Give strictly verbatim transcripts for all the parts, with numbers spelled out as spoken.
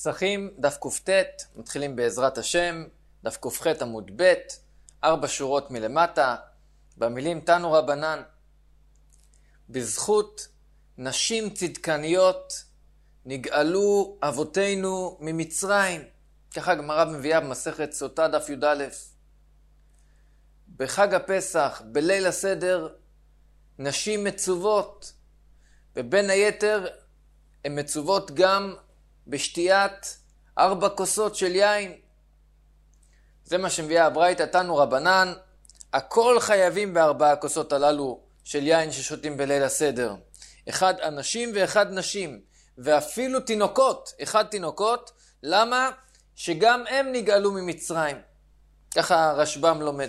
פסחים, דף קופטט, מתחילים בעזרת השם, דף קופחת עמוד ב', ארבע שורות מלמטה, במילים תנו רבנן. בזכות נשים צדקניות נגאלו אבותינו ממצרים. ככה הגמרא מביאה במסכת סוטה דף י"א. בחג הפסח, בליל הסדר, נשים מצוות, ובין היתר הן מצוות גם בשתיית ארבע כוסות של יין. זה מה שמביאה הברייתא תנו רבנן, הכל חייבים בארבע הכוסות הללו של יין ששותים בליל הסדר. אחד אנשים ואחד נשים, ואפילו תינוקות, אחד תינוקות, למה? שגם הם נגאלו ממצרים. ככה רשב"ם לומד.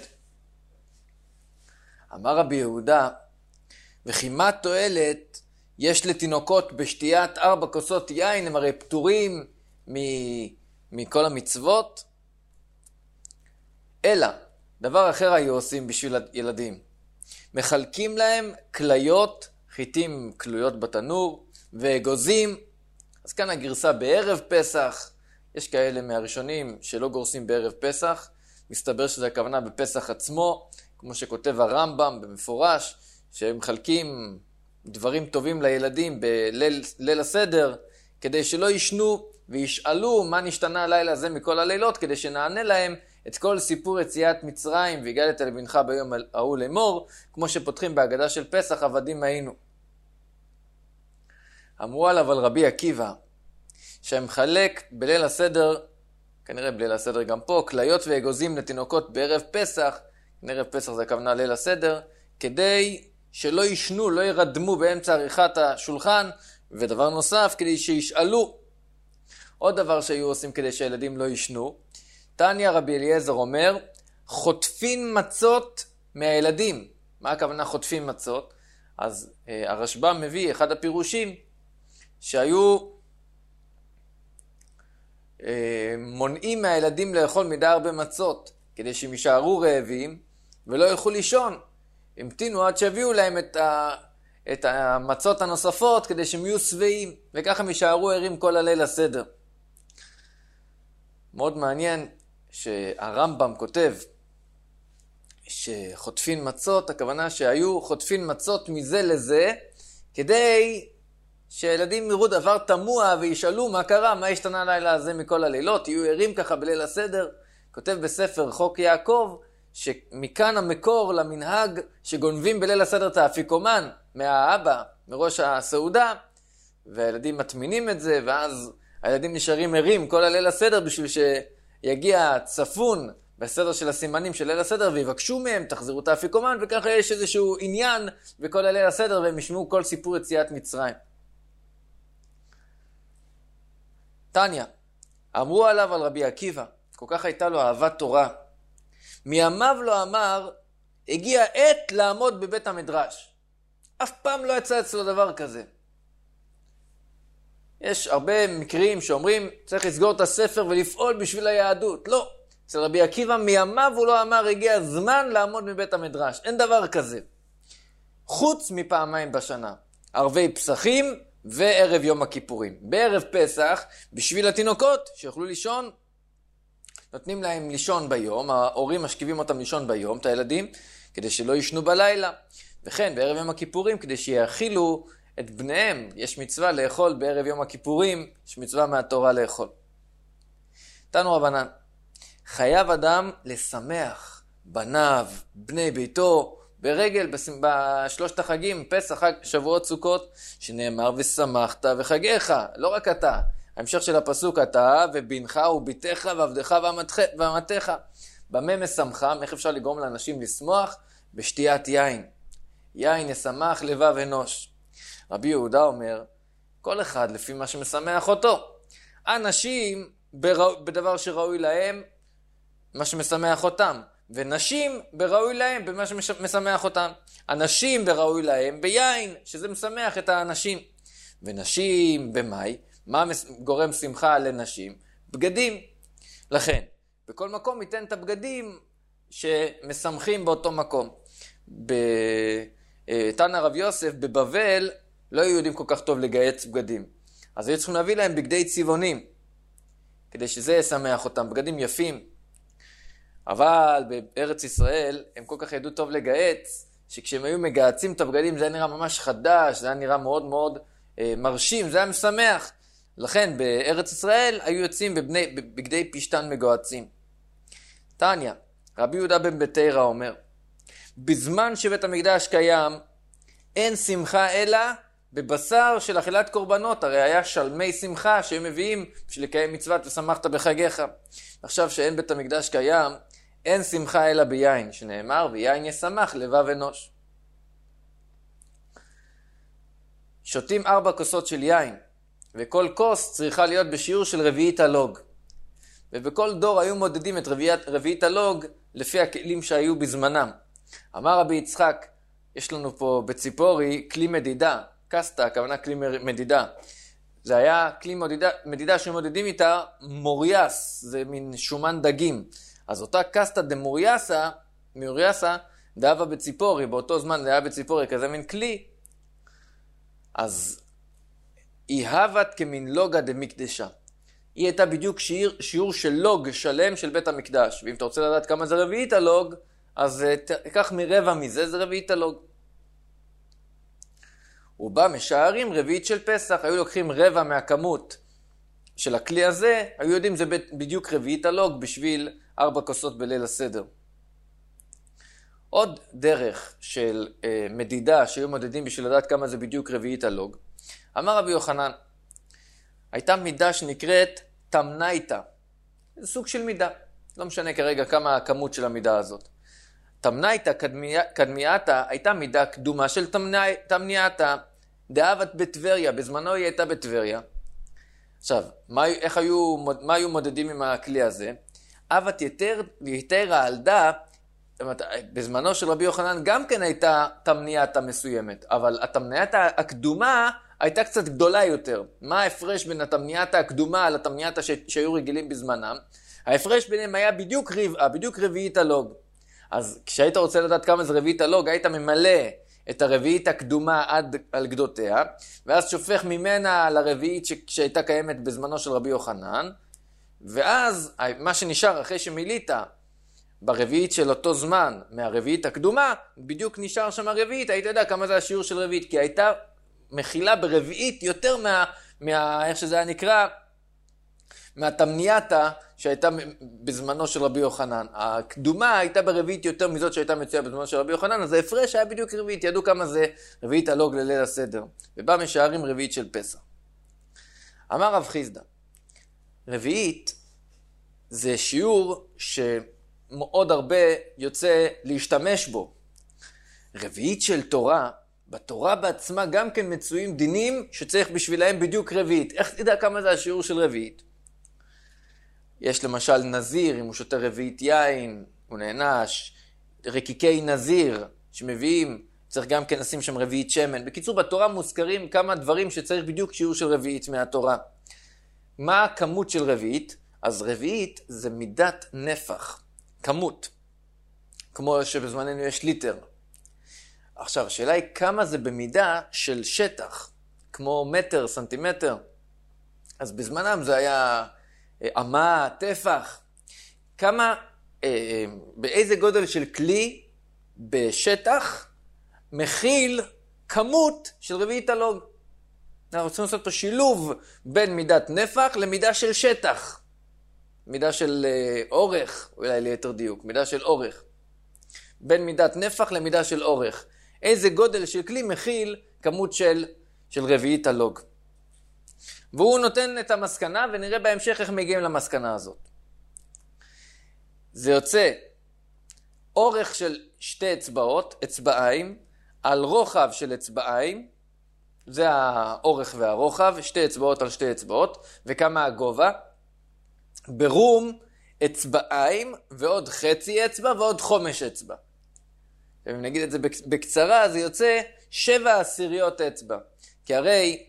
אמר רבי יהודה, וכי מה תועלת יש לתינוקות בשתיית ארבע כוסות יין, הם הרי פטורים מ- מכל המצוות? אלא, דבר אחר היו עושים בשביל ילדים. מחלקים להם כליות, חיטים כלויות בתנור, ואגוזים. אז כאן הגרסה בערב פסח. יש כאלה מהראשונים שלא גורסים בערב פסח. מסתבר שזה הכוונה בפסח עצמו, כמו שכותב הרמב"ם במפורש, שהם מחלקים דברים טובים לילדים בליל ליל הסדר, כדי שלא ישנו וישאלו מה נשתנה הלילה הזה מכל הלילות, כדי שנענה להם את כל סיפור יציאת מצרים, והגדת לבנך ביום ההוא לאמור, כמו שפותחים בהגדה של פסח, עבדים היינו. אמרו עליו על רבי עקיבא, שמחלק בליל הסדר, כנראה בליל הסדר גם פה, כליות ואגוזים לתינוקות בערב פסח, ערב פסח זה הכוונה ליל הסדר, כדי שלא ישנו, לא ירדמו באמצע עריכת השולחן, ודבר נוסף, כדי שישאלו. עוד דבר שהיו עושים כדי שהילדים לא ישנו, תניא רבי אליעזר אומר, חוטפין מצות מהילדים. מה הכוונה חוטפין מצות? אז אה, הרשב"ם מביא אחד הפירושים, שהיו אה, מונעים מהילדים לאכול מדי הרבה מצות, כדי שהם יישארו רעבים ולא ילכו לישון. המתינו עד שהביאו להם את, ה, את המצות הנוספות כדי שהם יהיו שבעים, וככה הם יישארו ערים כל הליל הסדר. מאוד מעניין שהרמב"ם כותב שחוטפין מצות, הכוונה שהיו חוטפין מצות מזה לזה, כדי שהילדים יראו דבר תמוה וישאלו מה קרה, מה השתנה הלילה הזה מכל הלילות, יהיו ערים ככה בליל הסדר. כותב בספר חוק יעקב, שמכאן המקור למנהג שגונבים בליל הסדר את האפיקומן מהאבא, מראש הסעודה, והילדים מטמינים את זה, ואז הילדים נשארים ערים כל הליל הסדר בשביל שיגיע צפון בסדר של הסימנים של ליל הסדר, ויבקשו מהם, תחזירו את האפיקומן, וככה יש איזשהו עניין בכל הליל הסדר, והם ישמעו כל סיפור יציאת מצרים. תניא, אמרו עליו על רבי עקיבא, כל כך הייתה לו אהבת תורה. מימיו לא אמר, הגיע עת לעמוד בבית המדרש. אף פעם לא יצא אצלו דבר כזה. יש הרבה מקרים שאומרים, צריך לסגור את הספר ולפעול בשביל היהדות. לא. אצל רבי עקיבא מימיו הוא לא אמר, הגיע זמן לעמוד בבית המדרש. אין דבר כזה. חוץ מפעמיים בשנה. ערבי פסחים וערב יום הכיפורים. בערב פסח, בשביל התינוקות שיוכלו לישון, נותנים להם לישון ביום, ההורים משכיבים אותם לישון ביום, את הילדים, כדי שלא ישנו בלילה. וכן, בערב יום הכיפורים, כדי שיאכילו את בניהם, יש מצווה לאכול בערב יום הכיפורים, יש מצווה מהתורה לאכול. תנו רבנן, חייב אדם לשמח בניו, בני ביתו, ברגל, בשלושת החגים, פסח, חג, שבועות, סוכות, שנאמר ושמחת וחגיך, לא רק אתה. ההמשך של הפסוק, אתה ובנך וביתך ועבדך ואמתך. במה משמחם? איך אפשר לגרום לאנשים לשמוח? בשתיית יין. יין ישמח לבב אנוש. רבי יהודה אומר, כל אחד לפי מה שמשמח אותו. אנשים בדבר שראוי להם, מה שמשמח אותם. ונשים בראוי להם במה שמשמח אותם. אנשים בראוי להם ביין, שזה משמח את האנשים. ונשים במאי, מה גורם שמחה לנשים? בגדים. לכן, בכל מקום ייתן את הבגדים שמשמחים באותו מקום. בתנא רב יוסף, בבבל, לא היו יודעים כל כך טוב לגייץ בגדים. אז היו צריכים להביא להם בגדי צבעונים. כדי שזה ישמח אותם, בגדים יפים. אבל בארץ ישראל הם כל כך ידעו טוב לגהץ, שכשהם היו מגהצים את הבגדים זה היה נראה ממש חדש, זה היה נראה מאוד מאוד אה, מרשים, זה היה משמח. לכן בארץ ישראל היו יוצאים בבני, בבגדי פשטן מגוהצים. תניא, רבי יהודה בן בתירא אומר, בזמן שבית המקדש קיים, אין שמחה אלא בבשר של אכילת קורבנות. הרי היה שלמי שמחה שהם מביאים בשביל לקיים מצוות ושמחת בחגיך. עכשיו שאין בית המקדש קיים, אין שמחה אלא ביין, שנאמר, ויין ישמח לבב אנוש. שותים ארבע כוסות של יין, וכל כוס צריכה להיות בשיעור של רביעית הלוג. ובכל דור היו מודדים את רביעית, רביעית הלוג לפי הכלים שהיו בזמנם. אמר רבי יצחק, יש לנו פה בציפורי כלי מדידה, קסטה, הכוונה כלי מדידה. זה היה כלי מדידה, מדידה שמודדים איתה מוריאס, זה מין שומן דגים. אז אותה קסטה דמוריאסה, מוריאסה, דאבה בציפורי, באותו זמן זה היה בציפורי כזה מין כלי, אז היא הבת כמין לוגה דמקדשה. היא הייתה בדיוק שיעור, שיעור של לוג שלם של בית המקדש. ואם אתה רוצה לדעת כמה זה רביעית הלוג, אז תיקח מרבע מזה, זה רביעית הלוג. ובה משערים רביעית של פסח, היו לוקחים רבע מהכמות של הכלי הזה, היו יודעים זה בדיוק רביעית הלוג בשביל ארבע כוסות בליל הסדר. עוד דרך של אה, מדידה שהיו מודדים בשביל לדעת כמה זה בדיוק רביעית הלוג. אמר רבי יוחנן, הייתה מידה שנקראת תמנייתא. זה סוג של מידה. לא משנה כרגע כמה הכמות של המידה הזאת. תמנייתא קדמייתא הייתה מידה קדומה של תמנייתא. דאבת בטבריה, בזמנו היא הייתה בטבריה. עכשיו, מה, איך היו, מה היו מודדים עם הכלי הזה? אבת יתר, יתרה על דה, בזמנו של רבי יוחנן גם כן הייתה תמנייתא מסוימת, אבל התמנייתא הקדומה הייתה קצת גדולה יותר. מה ההפרש בין התמנייתא הקדומה על התמנייתא שהיו רגילים בזמנם? ההפרש ביניהם היה בדיוק רבעה, בדיוק רביעית הלוג. אז כשהיית רוצה לדעת כמה זה רביעית הלוג, היית ממלא את הרביעית הקדומה עד על גדותיה, ואז שופך ממנה לרביעית שהייתה קיימת בזמנו של רבי יוחנן, ואז מה שנשאר אחרי שמילית ברביעית של אותו זמן מהרביעית הקדומה, בדיוק נשאר שם הרביעית, היית יודע כמה זה השיעור של רביעית, כי הייתה מכילה ברביעית יותר מה, מה איך שזה היה נקרא, מהתמנייתא שהייתה בזמנו של רבי יוחנן. הקדומה הייתה ברביעית יותר מזאת שהייתה מצויה בזמנו של רבי יוחנן, אז ההפרש היה בדיוק רביעית, ידעו כמה זה רביעית הלוג לליל הסדר, ובא משערים רביעית של פסח. אמר רב חיסדא, רביעית זה שיעור שמאוד הרבה יוצא להשתמש בו. רביעית של תורה, בתורה בעצמה גם כן מצויים דינים שצריך בשבילהם בדיוק רביעית. איך תדע כמה זה השיעור של רביעית? יש למשל נזיר, אם הוא שותה רביעית יין, הוא נענש. רקיקי נזיר שמביאים, צריך גם כן לשים שם רביעית שמן. בקיצור, בתורה מוזכרים כמה דברים שצריך בדיוק שיעור של רביעית מהתורה. מה הכמות של רביעית? אז רביעית זה מידת נפח, כמות. כמו שבזמננו יש ליטר. עכשיו, השאלה היא כמה זה במידה של שטח, כמו מטר, סנטימטר. אז בזמנם זה היה אמה, טפח. כמה, אה, באיזה גודל של כלי בשטח מכיל כמות של רביעית הלוג. אנחנו רוצים לעשות פה שילוב בין מידת נפח למידה של שטח. מידה של אה, אורך, אולי ליתר דיוק, מידה של אורך. בין מידת נפח למידה של אורך. איזה גודל של כלי מכיל כמות של, של רביעית הלוג. והוא נותן את המסקנה, ונראה בהמשך איך מגיעים למסקנה הזאת. זה יוצא אורך של שתי אצבעות, אצבעיים, על רוחב של אצבעיים, זה האורך והרוחב, שתי אצבעות על שתי אצבעות, וכמה הגובה? ברום אצבעיים ועוד חצי אצבע ועוד חומש אצבע. אם נגיד את זה בקצרה, זה יוצא שבע עשיריות אצבע. כי הרי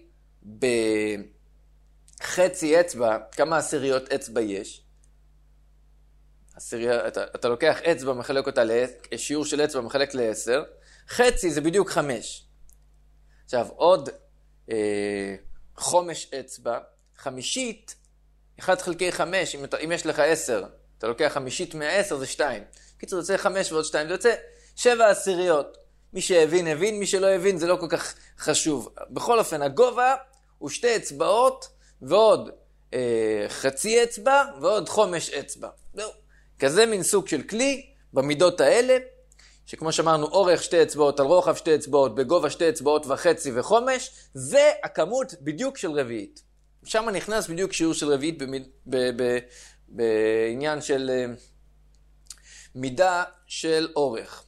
בחצי אצבע, כמה עשיריות אצבע יש? עשיריה, אתה, אתה לוקח אצבע, מחלק אותה, שיעור של אצבע מחלק לעשר, חצי זה בדיוק חמש. עכשיו, עוד אה, חומש אצבע, חמישית אחד חלקי חמש, אם, אתה, אם יש לך עשר, אתה לוקח חמישית מהעשר זה שתיים. קיצור, זה יוצא חמש ועוד שתיים, זה יוצא שבע עשיריות. מי שהבין, הבין, מי שלא הבין, זה לא כל כך חשוב. בכל אופן, הגובה הוא שתי אצבעות ועוד אה, חצי אצבע ועוד חומש אצבע. זהו. כזה מין סוג של כלי במידות האלה, שכמו שאמרנו, אורך שתי אצבעות על רוחב שתי אצבעות, בגובה שתי אצבעות וחצי וחומש, זה הכמות בדיוק של רביעית. שם נכנס בדיוק שיעור של רביעית במיד, ב, ב, בעניין של uh, מידה של אורך.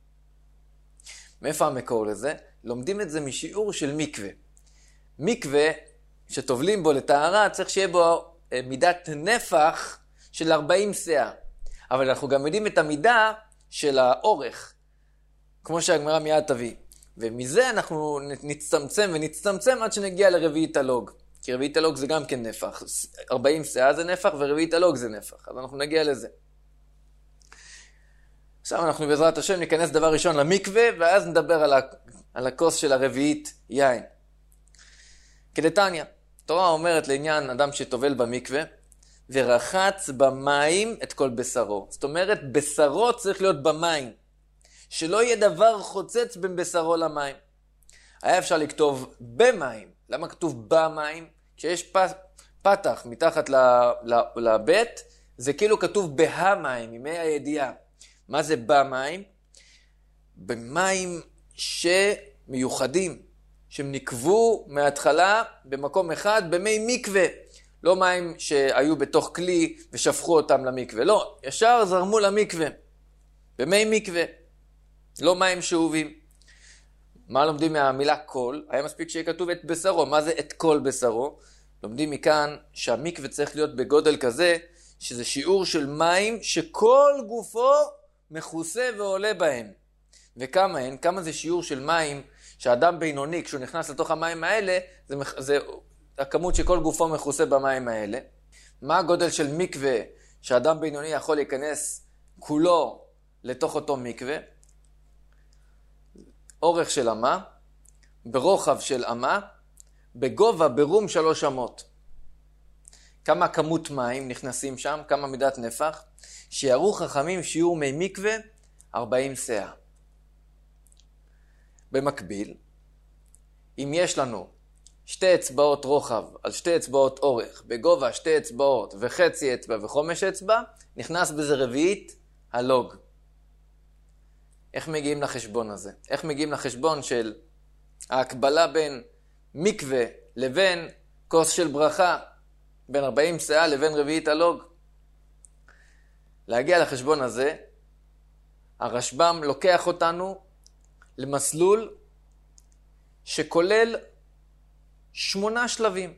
מאיפה המקור לזה? לומדים את זה משיעור של מקווה. מקווה שטובלים בו לטהרה צריך שיהיה בו uh, מידת נפח של ארבעים סאה. אבל אנחנו גם יודעים את המידה של האורך, כמו שהגמרא מיד תביא. ומזה אנחנו נצטמצם ונצטמצם עד שנגיע לרביעית הלוג. כי רביעית הלוג זה גם כן נפח. ארבעים סאה זה נפח ורביעית הלוג זה נפח. אז אנחנו נגיע לזה. עכשיו אנחנו בעזרת השם ניכנס דבר ראשון למקווה, ואז נדבר על, ה... על הכוס של הרביעית יין. כדתניא, התורה אומרת לעניין אדם שטובל במקווה, ורחץ במים את כל בשרו. זאת אומרת, בשרו צריך להיות במים. שלא יהיה דבר חוצץ בין בשרו למים. היה אפשר לכתוב במים. למה כתוב במים? כשיש פתח מתחת לבית, זה כאילו כתוב בהמים, ימי הידיעה. מה זה במים? במים שמיוחדים, שהם נקבו מההתחלה במקום אחד, במי מקווה. לא מים שהיו בתוך כלי ושפכו אותם למקווה. לא, ישר זרמו למקווה. במי מקווה. לא מים שאובים. מה לומדים מהמילה כל? היה מספיק שיהיה כתוב את בשרו. מה זה את כל בשרו? לומדים מכאן שהמקווה צריך להיות בגודל כזה, שזה שיעור של מים שכל גופו מכוסה ועולה בהם. וכמה הן? כמה זה שיעור של מים שהאדם בינוני, כשהוא נכנס לתוך המים האלה, זה, זה הכמות שכל גופו מכוסה במים האלה. מה הגודל של מקווה שהאדם בינוני יכול להיכנס כולו לתוך אותו מקווה? אורך של אמה, ברוחב של אמה, בגובה ברום שלוש אמות. כמה כמות מים נכנסים שם, כמה מידת נפח, שיערו חכמים שיעור מי מקווה ארבעים סאה. במקביל, אם יש לנו שתי אצבעות רוחב על שתי אצבעות אורך, בגובה שתי אצבעות וחצי אצבע וחומש אצבע, נכנס בזה רביעית הלוג. איך מגיעים לחשבון הזה? איך מגיעים לחשבון של ההקבלה בין מקווה לבין כוס של ברכה, בין ארבעים סאה לבין רביעית הלוג? להגיע לחשבון הזה, הרשב"ם לוקח אותנו למסלול שכולל שמונה שלבים.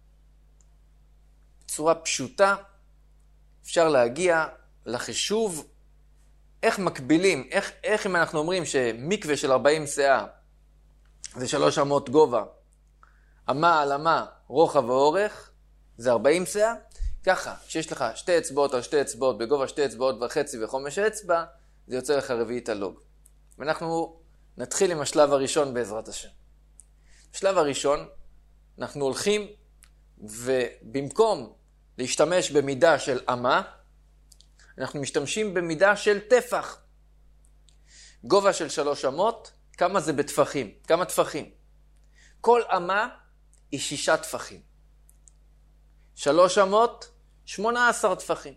בצורה פשוטה אפשר להגיע לחישוב איך מקבילים, איך, איך אם אנחנו אומרים שמקווה של ארבעים סאה זה שלוש אמות גובה, אמה על אמה, רוחב ואורך, זה ארבעים סאה, ככה, כשיש לך שתי אצבעות על שתי אצבעות, בגובה שתי אצבעות וחצי וחומש אצבע, זה יוצא לך רביעית הלוג. ואנחנו נתחיל עם השלב הראשון בעזרת השם. בשלב הראשון, אנחנו הולכים ובמקום להשתמש במידה של אמה, אנחנו משתמשים במידה של טפח. גובה של שלוש אמות, כמה זה בטפחים? כמה טפחים? כל אמה היא שישה טפחים. שלוש אמות, שמונה עשר טפחים.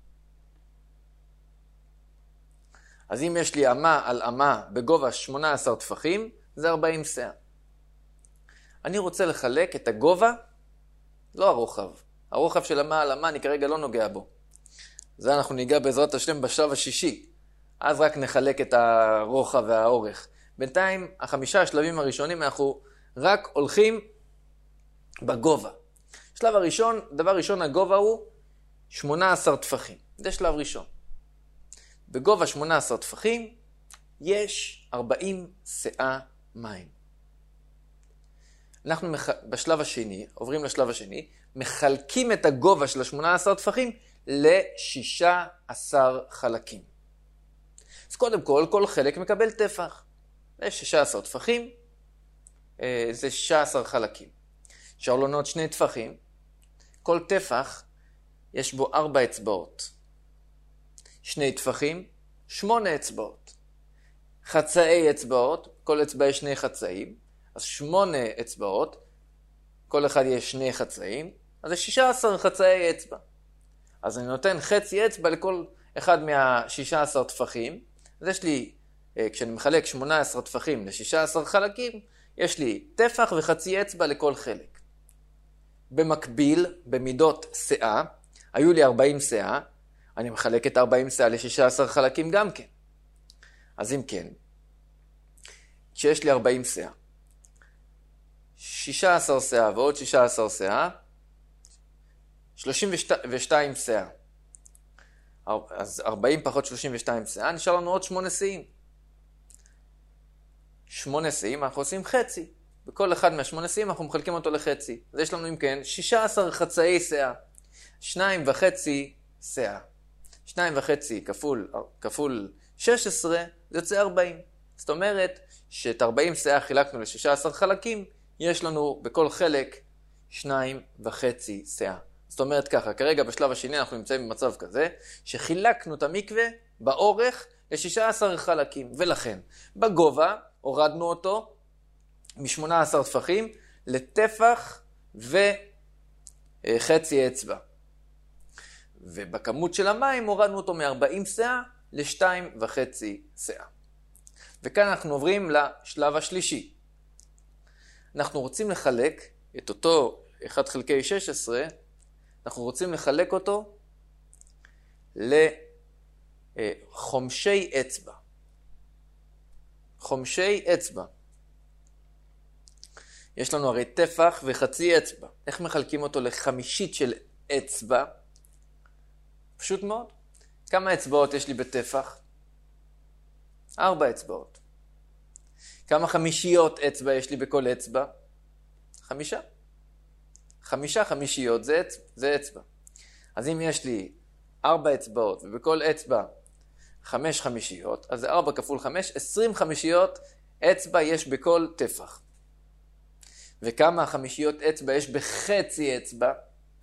אז אם יש לי אמה על אמה בגובה שמונה עשר טפחים, זה ארבעים סאה. אני רוצה לחלק את הגובה, לא הרוחב. הרוחב של אמה על אמה אני כרגע לא נוגע בו. זה אנחנו ניגע בעזרת השם בשלב השישי. אז רק נחלק את הרוחב והאורך. בינתיים, החמישה השלבים הראשונים אנחנו רק הולכים בגובה. שלב הראשון, דבר ראשון, הגובה הוא שמונה עשר טפחים. זה שלב ראשון. בגובה שמונה עשר טפחים יש ארבעים סאה מים. אנחנו מח... בשלב השני, עוברים לשלב השני, מחלקים את הגובה של ה-שמונה עשר טפחים ל-שישה עשר חלקים. אז קודם כל, כל חלק מקבל טפח. יש שישה עשר טפחים, זה שישה עשר חלקים. אפשר לונות שני טפחים, כל טפח יש בו ארבע אצבעות. שני טפחים, שמונה אצבעות. חצאי אצבעות, כל אצבע יש שני חצאים, אז שמונה אצבעות, כל אחד יש שני חצאים, אז זה שישה עשר חצאי אצבע. אז אני נותן חצי אצבע לכל אחד מה-שישה עשר טפחים, אז יש לי, כשאני מחלק שמונה עשרה טפחים ל-שישה עשר חלקים, יש לי טפח וחצי אצבע לכל חלק. במקביל, במידות שאה, היו לי ארבעים שאה, אני מחלק את ארבעים שאה ל-שישה עשר חלקים גם כן. אז אם כן, כשיש לי ארבעים שאה, שישה עשר שאה ועוד שישה עשר שאה, שלושים ושתיים שאה. אז ארבעים פחות שלושים ושתיים שאה, נשאר לנו עוד שמונה שאים. שמונה שאים אנחנו עושים חצי. בכל אחד מהשמונה שאים אנחנו מחלקים אותו לחצי. אז יש לנו אם כן שישה עשר חצאי שאה. שניים וחצי שאה. שניים וחצי כפול, כפול שש עשרה, זה יוצא ארבעים. זאת אומרת שאת ארבעים שאה חילקנו ל-שישה עשר חלקים, יש לנו בכל חלק שניים וחצי שאה. זאת אומרת ככה, כרגע בשלב השני אנחנו נמצאים במצב כזה, שחילקנו את המקווה באורך ל-שישה עשר חלקים, ולכן בגובה הורדנו אותו מ-שמונה עשר טפחים לטפח וחצי אצבע. ובכמות של המים הורדנו אותו מ-ארבעים שאה ל-שתיים וחצי שאה. וכאן אנחנו עוברים לשלב השלישי. אנחנו רוצים לחלק את אותו אחד חלקי שש עשרה, אנחנו רוצים לחלק אותו לחומשי אצבע. חומשי אצבע. יש לנו הרי טפח וחצי אצבע. איך מחלקים אותו לחמישית של אצבע? פשוט מאוד. כמה אצבעות יש לי בטפח? ארבע אצבעות. כמה חמישיות אצבע יש לי בכל אצבע? חמישה. חמישה חמישיות זה אצבע, זה אצבע. אז אם יש לי ארבע אצבעות ובכל אצבע חמש חמישיות, אז זה ארבע כפול חמש, עשרים חמישיות אצבע יש בכל טפח. וכמה חמישיות אצבע יש בחצי אצבע?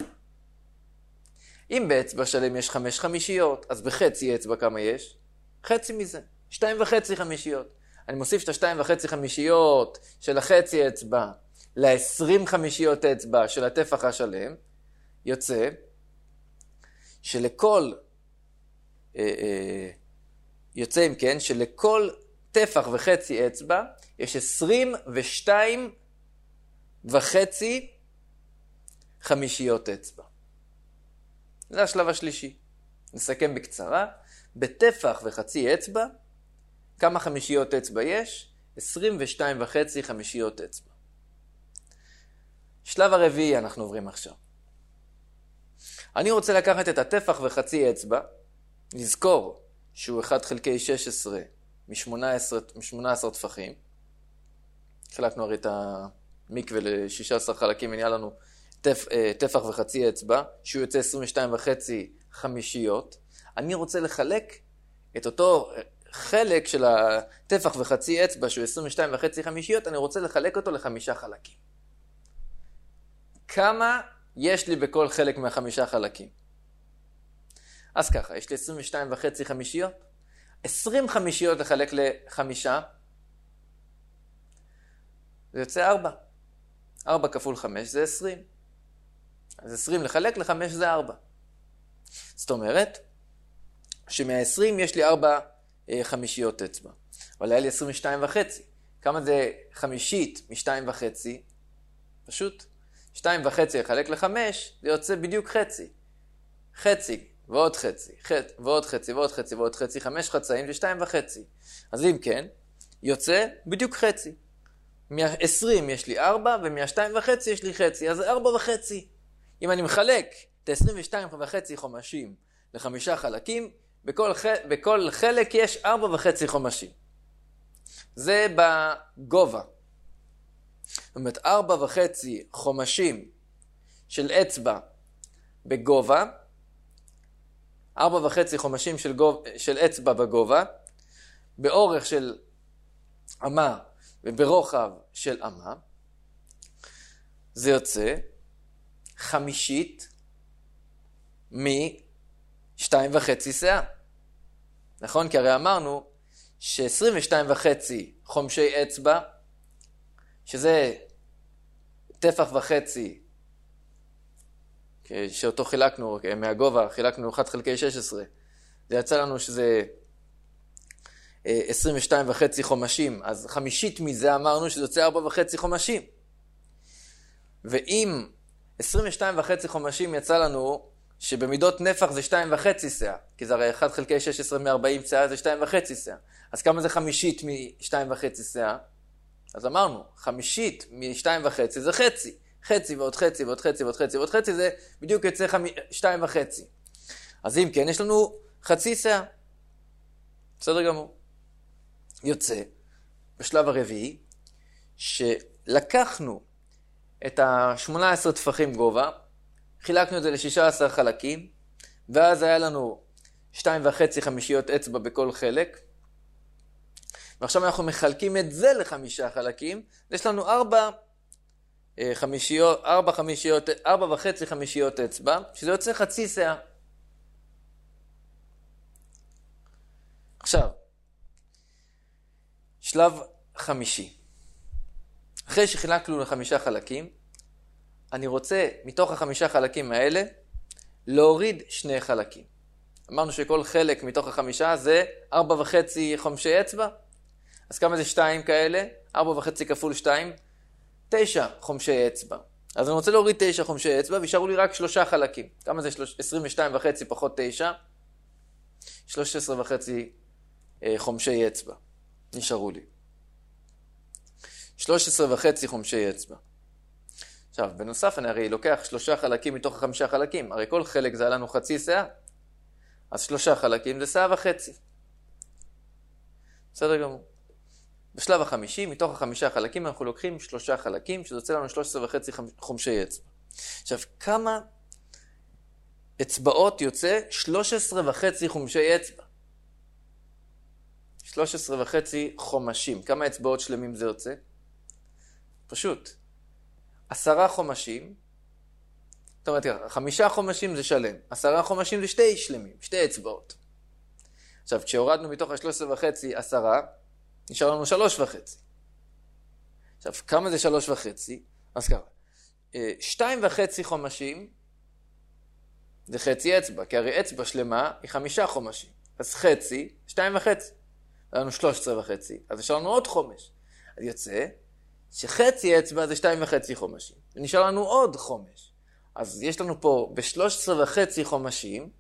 אם באצבע שלם יש חמש חמישיות, אז בחצי אצבע כמה יש? חצי מזה, שתיים וחצי חמישיות. אני מוסיף את השתיים וחצי חמישיות של החצי אצבע ל-עשרים חמישיות אצבע של הטפח השלם, יוצא שלכל, אה, אה, יוצא אם כן, שלכל טפח וחצי אצבע יש עשרים ושתיים וחצי חמישיות אצבע. זה השלב השלישי. נסכם בקצרה. בטפח וחצי אצבע, כמה חמישיות אצבע יש? עשרים ושתיים וחצי חמישיות אצבע. שלב הרביעי אנחנו עוברים עכשיו. אני רוצה לקחת את הטפח וחצי אצבע, לזכור שהוא אחד חלקי שש עשרה מ-שמונה עשרה טפחים. חילקנו הרי את המקווה ל-שישה עשר חלקים, ונהיה לנו טפ, טפח וחצי אצבע, שהוא יוצא עשרים ושתיים וחצי חמישיות. אני רוצה לחלק את אותו חלק של הטפח וחצי אצבע, שהוא עשרים ושתיים וחצי חמישיות, אני רוצה לחלק אותו לחמישה חלקים. כמה יש לי בכל חלק מהחמישה חלקים? אז ככה, יש לי עשרים ושתיים וחצי חמישיות, עשרים חמישיות לחלק לחמישה, זה יוצא ארבע. ארבע כפול חמש זה עשרים. אז עשרים לחלק לחמש זה ארבע. זאת אומרת, שמה-עשרים יש לי ארבע אה, חמישיות אצבע. אבל היה לי עשרים ושתיים וחצי. כמה זה חמישית משתיים וחצי? פשוט. שתיים וחצי לחלק לחמש, זה יוצא בדיוק חצי. חצי ועוד חצי, חצי ועוד חצי ועוד חצי ועוד חצי, חמש חצאים זה שתיים וחצי. אז אם כן, יוצא בדיוק חצי. מה-עשרים יש לי ארבע, ומה-שתיים וחצי יש לי חצי, אז זה ארבע וחצי. אם אני מחלק את ה-עשרים ושתיים וחצי חומשים לחמישה חלקים, בכל, ח... בכל חלק יש ארבע וחצי חומשים. זה בגובה. זאת אומרת, ארבע וחצי חומשים של אצבע בגובה, ארבע וחצי חומשים של, גוב... של אצבע בגובה, באורך של אמה וברוחב של אמה, זה יוצא חמישית משתיים וחצי שאה. נכון? כי הרי אמרנו ש-עשרים ושתיים וחצי חומשי אצבע, שזה טפח וחצי, שאותו חילקנו, מהגובה חילקנו אחת חלקי שש עשרה, זה יצא לנו שזה עשרים ושתיים וחצי חומשים, אז חמישית מזה אמרנו שזה יוצא ארבע וחצי חומשים. ואם עשרים ושתיים וחצי חומשים יצא לנו שבמידות נפח זה שתיים וחצי שאה, כי זה הרי אחת חלקי שש עשרה מ-ארבעים שאה זה שתיים וחצי שאה. אז כמה זה חמישית מ-שתיים וחצי שאה? אז אמרנו, חמישית מ-שתיים וחצי זה חצי. חצי ועוד חצי ועוד חצי ועוד חצי ועוד חצי זה בדיוק יוצא שתיים וחצי. אז אם כן, יש לנו חצי שאה. בסדר גמור. יוצא בשלב הרביעי שלקחנו את ה-שמונה עשרה טפחים גובה, חילקנו את זה ל-שישה עשר חלקים, ואז היה לנו שתיים וחצי חמישיות אצבע בכל חלק, ועכשיו אנחנו מחלקים את זה לחמישה חלקים, יש לנו ארבע חמישיות, ארבע חמישיות, ארבע וחצי חמישיות אצבע, שזה יוצא חצי שאה. עכשיו, שלב חמישי. אחרי שחילקנו לחמישה חלקים, אני רוצה מתוך החמישה חלקים האלה להוריד שני חלקים. אמרנו שכל חלק מתוך החמישה זה ארבע וחצי חומשי אצבע. אז כמה זה שתיים כאלה? ארבע וחצי כפול שתיים, תשע חומשי אצבע. אז אני רוצה להוריד תשע חומשי אצבע, וישארו לי רק שלושה חלקים. כמה זה עשרים ושתיים וחצי פחות תשע? שלוש עשרה וחצי חומשי אצבע. נשארו לי. שלוש עשרה וחצי חומשי אצבע. עכשיו, בנוסף אני הרי לוקח שלושה חלקים מתוך החמישה חלקים. הרי כל חלק זה היה לנו חצי שאה. אז שלושה חלקים זה שאה וחצי. בסדר גמור. בשלב החמישי, מתוך החמישה חלקים, אנחנו לוקחים שלושה חלקים, שזה יוצא לנו שלוש עשרה וחצי חומשי אצבע. עכשיו, כמה אצבעות יוצא? שלוש עשרה וחצי חומשי אצבע. שלוש עשרה וחצי חומשים. כמה אצבעות שלמים זה יוצא? פשוט. עשרה חומשים, זאת אומרת, חמישה חומשים זה שלם. עשרה חומשים זה שתי שלמים, שתי אצבעות. עכשיו, כשהורדנו מתוך ה-שלוש עשרה וחצי עשרה, נשאר לנו שלוש וחצי. עכשיו, כמה זה שלוש וחצי? אז ככה. שתיים וחצי חומשים זה חצי אצבע, כי הרי אצבע שלמה היא חמישה חומשים. אז חצי, שתיים וחצי. היה לנו שלוש עשרה וחצי, אז נשאר לנו עוד חומש. אז יוצא שחצי אצבע זה שתיים וחצי חומשים. ונשאר לנו עוד חומש. אז יש לנו פה ב-שלוש עשרה וחצי חומשים,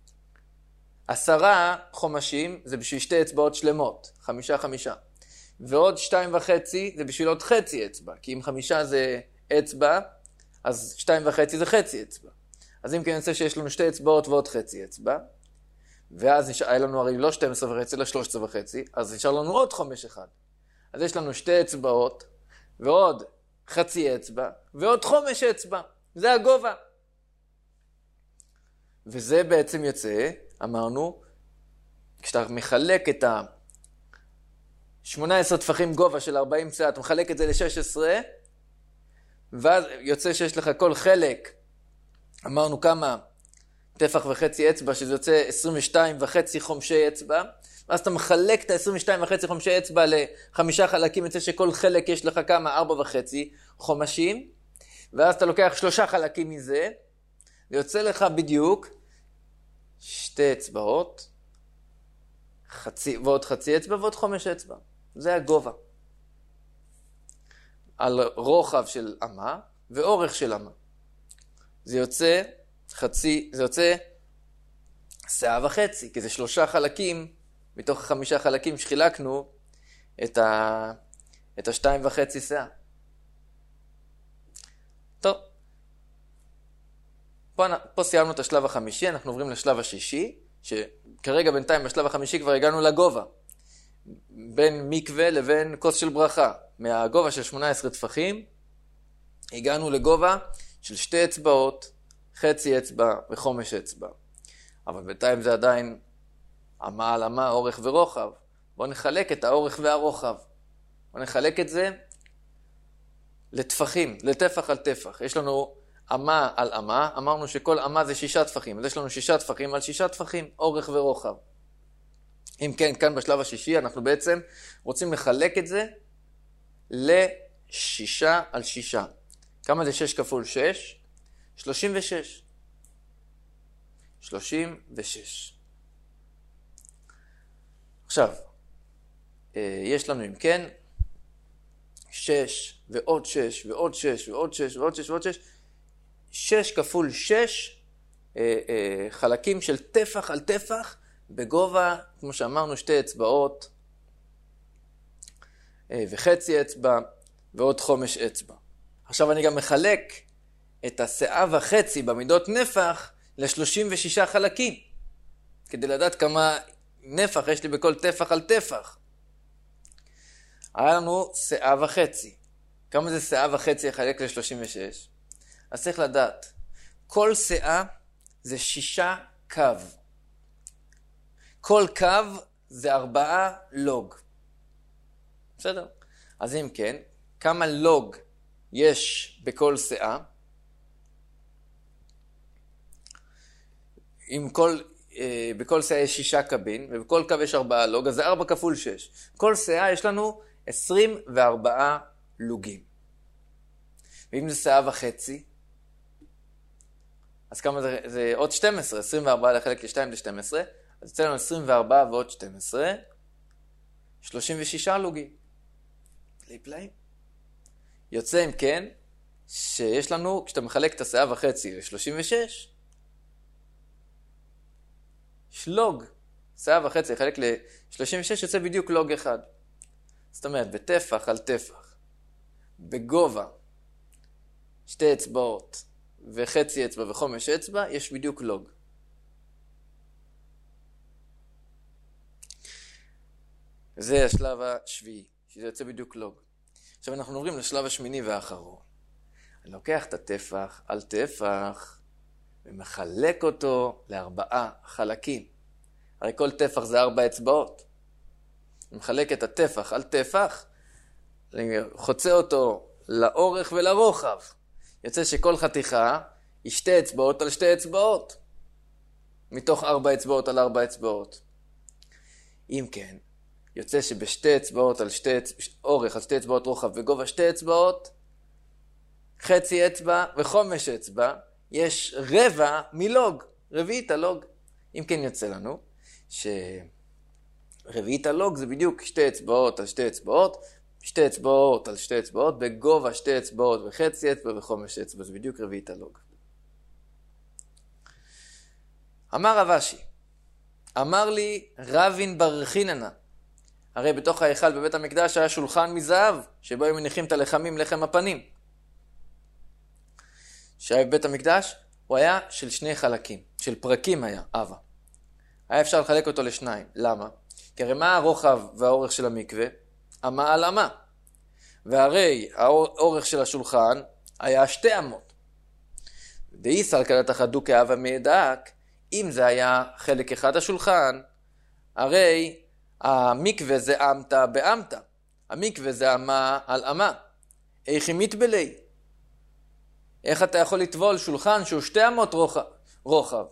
עשרה חומשים זה בשביל שתי אצבעות שלמות, חמישה חמישה. ועוד שתיים וחצי זה בשביל עוד חצי אצבע, כי אם חמישה זה אצבע, אז שתיים וחצי זה חצי אצבע. אז אם כן נצא שיש לנו שתי אצבעות ועוד חצי אצבע, ואז נשאר, היה לנו הרי לא שתים עשרה וחצי, אלא שלוש עשרה וחצי, אז נשאר לנו עוד חומש אחד. אז יש לנו שתי אצבעות, ועוד חצי אצבע, ועוד חומש אצבע. זה הגובה. וזה בעצם יוצא, אמרנו, כשאתה מחלק את ה-שמונה עשרה טפחים גובה של ארבעים שאה, אתה מחלק את זה ל-שש עשרה, ואז יוצא שיש לך כל חלק, אמרנו כמה טפח וחצי אצבע, שזה יוצא עשרים ושתיים וחצי חומשי אצבע, ואז אתה מחלק את ה-עשרים ושתיים וחצי חומשי אצבע לחמישה חלקים, יוצא שכל חלק יש לך כמה? ארבע וחצי חומשים, ואז אתה לוקח שלושה חלקים מזה, ויוצא לך בדיוק שתי אצבעות, חצי, ועוד חצי אצבע ועוד חומש אצבע. זה הגובה. על רוחב של אמה ואורך של אמה. זה יוצא חצי, זה יוצא שאה וחצי, כי זה שלושה חלקים, מתוך חמישה חלקים שחילקנו את ה, את השתיים וחצי שאה. טוב. פה, פה סיימנו את השלב החמישי, אנחנו עוברים לשלב השישי, שכרגע בינתיים בשלב החמישי כבר הגענו לגובה. בין מקווה לבין כוס של ברכה. מהגובה של שמונה עשרה טפחים, הגענו לגובה של שתי אצבעות, חצי אצבע וחומש אצבע. אבל בינתיים זה עדיין אמה על אמה, אורך ורוחב. בואו נחלק את האורך והרוחב. בואו נחלק את זה לטפחים, לטפח על טפח. יש לנו אמה על אמה, אמרנו שכל אמה זה שישה טפחים, אז יש לנו שישה טפחים על שישה טפחים, אורך ורוחב. אם כן, כאן בשלב השישי אנחנו בעצם רוצים לחלק את זה לשישה על שישה. כמה זה שש כפול שש? שלושים ושש. שלושים ושש. עכשיו, יש לנו אם כן, שש ועוד שש ועוד שש ועוד שש ועוד שש ועוד שש. שש כפול שש חלקים של טפח על טפח בגובה, כמו שאמרנו, שתי אצבעות וחצי אצבע ועוד חומש אצבע. עכשיו אני גם מחלק את השאה וחצי במידות נפח ל-שלושים ושישה חלקים, כדי לדעת כמה נפח יש לי בכל טפח על טפח. היה לנו שאה וחצי. כמה זה שאה וחצי יחלק ל-שלושים ושש? אז צריך לדעת, כל שאה זה שישה קו. כל קו זה ארבעה לוג. בסדר? אז אם כן, כמה לוג יש בכל שאה? אם כל, אה, בכל שאה יש שישה קבין, ובכל קו יש ארבעה לוג, אז זה ארבע כפול שש. כל שאה יש לנו עשרים וארבעה לוגים. ואם זה שאה וחצי, אז כמה זה? זה עוד שתים עשרה, עשרים וארבע לחלק ל-שתיים זה שתים עשרה, אז יוצא לנו עשרים וארבע ועוד שתים עשרה, שלושים ושישה לוגים. פלאי פלאי. יוצא אם כן, שיש לנו, כשאתה מחלק את השאה וחצי ל-שלושים ושש, שלוג, שאה וחצי יחלק ל-שלושים ושש, יוצא בדיוק לוג אחד. זאת אומרת, בטפח על טפח, בגובה, שתי אצבעות וחצי אצבע וחומש אצבע, יש בדיוק לוג. זה השלב השביעי, שזה יוצא בדיוק לוג. עכשיו אנחנו עוברים לשלב השמיני והאחרון. אני לוקח את הטפח על טפח ומחלק אותו לארבעה חלקים. הרי כל טפח זה ארבע אצבעות. אני מחלק את הטפח על טפח, אני חוצה אותו לאורך ולרוחב. יוצא שכל חתיכה היא שתי אצבעות על שתי אצבעות. מתוך ארבע אצבעות על ארבע אצבעות. אם כן, יוצא שבשתי אצבעות על שתי אורך על שתי אצבעות רוחב וגובה שתי אצבעות, חצי אצבע וחומש אצבע, יש רבע מלוג, רביעית הלוג. אם כן יוצא לנו שרביעית הלוג זה בדיוק שתי אצבעות על שתי אצבעות, שתי אצבעות על שתי אצבעות, בגובה שתי אצבעות וחצי אצבע וחומש אצבע, זה בדיוק רביעית הלוג. אמר רב אשי, אמר לי רבין בר חיננה, הרי בתוך ההיכל בבית המקדש היה שולחן מזהב, שבו היו מניחים את הלחמים לחם הפנים. שהיה בבית המקדש, הוא היה של שני חלקים, של פרקים היה, אבא. היה אפשר לחלק אותו לשניים. למה? כי הרי מה הרוחב והאורך של המקווה? אמה על אמה. והרי האורך של השולחן היה שתי אמות. דאיסל כדת אחדו כאבה מידק, אם זה היה חלק אחד השולחן, הרי המקווה זה אמתה באמתה. המקווה זה אמה על אמה. איך היא מתבלי? איך אתה יכול לטבול שולחן שהוא שתי אמות רוחב, רוחב?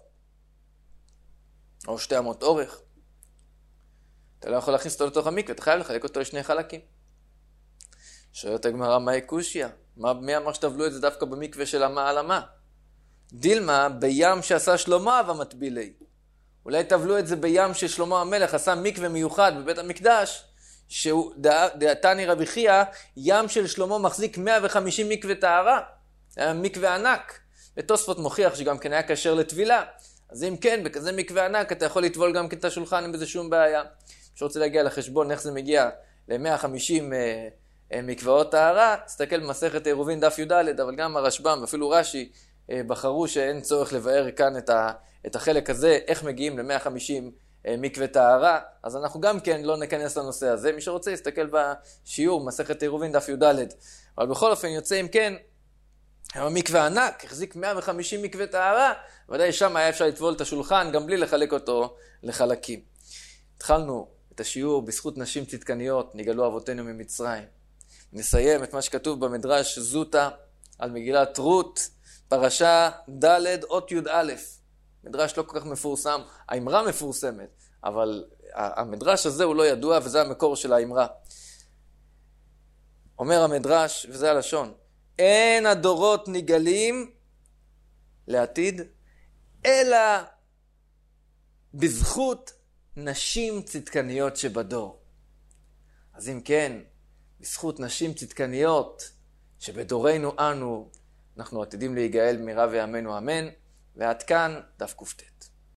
או שתי אמות אורך? אתה לא יכול להכניס אותו לתוך המקווה, אתה חייב לחלק אותו לשני חלקים. שואלת הגמרא, מהי קושיה? מי אמר שטבלו את זה דווקא במקווה של אמה על אמה? דילמה בים שעשה שלמה אבה מטבילי. אולי טבלו את זה בים ששלמה המלך עשה מקווה מיוחד בבית המקדש, שהוא דעתני רבי חייא, ים של שלמה מחזיק מאה וחמישים מקווה טהרה. היה מקווה ענק. ותוספות מוכיח שגם כן היה כשר לטבילה. אז אם כן, בכזה מקווה ענק, אתה יכול לטבול גם כן את השולחן, אין בזה שום בעיה. שרוצה להגיע לחשבון, איך זה מגיע ל-מאה וחמישים אה, אה, מקוואות טהרה, תסתכל במסכת עירובין דף י"ד, אבל גם הרשב"ם, אפילו רש"י, אה, בחרו שאין צורך לבאר כאן את, ה, את החלק הזה, איך מגיעים ל-מאה וחמישים אה, מקווה טהרה, אז אנחנו גם כן לא ניכנס לנושא הזה. מי שרוצה יסתכל בשיעור, מסכת עירובין דף י"ד. אבל בכל אופן יוצא אם כן, המקווה ענק, החזיק מאה וחמישים מקווה טהרה, ודאי שם היה אפשר לטבול את השולחן, גם בלי לחלק אותו לחלקים. התחלנו את השיעור בזכות נשים צדקניות, נגאלו אבותינו ממצרים. נסיים את מה שכתוב במדרש זוטה, על מגילת רות, פרשה ד' אות י"א. מדרש לא כל כך מפורסם, האמרה מפורסמת, אבל המדרש הזה הוא לא ידוע וזה המקור של האמרה. אומר המדרש, וזה הלשון, אין הדורות נגלים לעתיד, אלא בזכות נשים צדקניות שבדור. אז אם כן, בזכות נשים צדקניות שבדורנו אנו, אנחנו עתידים להיגאל במהרה בימינו אמן, ועד כאן דף קופטט.